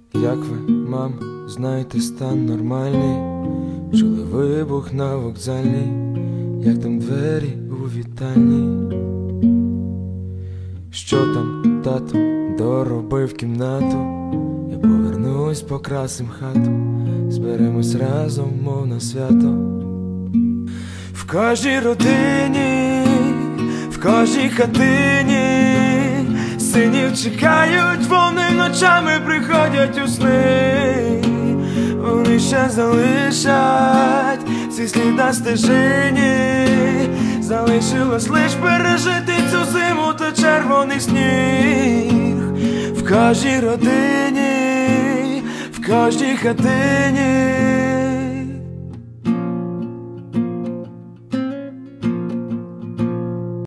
Як ви, мам, знаєте, стан нормальний? Чули вибух на вокзальній, як там двері у вітальні? Що там, тато, доробив кімнату? Я повернусь, покрасим хату, зберемось разом, мов на свято. В кожній родині, в кожній хатині синів чекають, вони ночами приходять у сни. Вони ще залишать ці слід на стежині. Залишилось лиш пережити цю зиму та червоний сніг. В кожній родині, в кожній хатині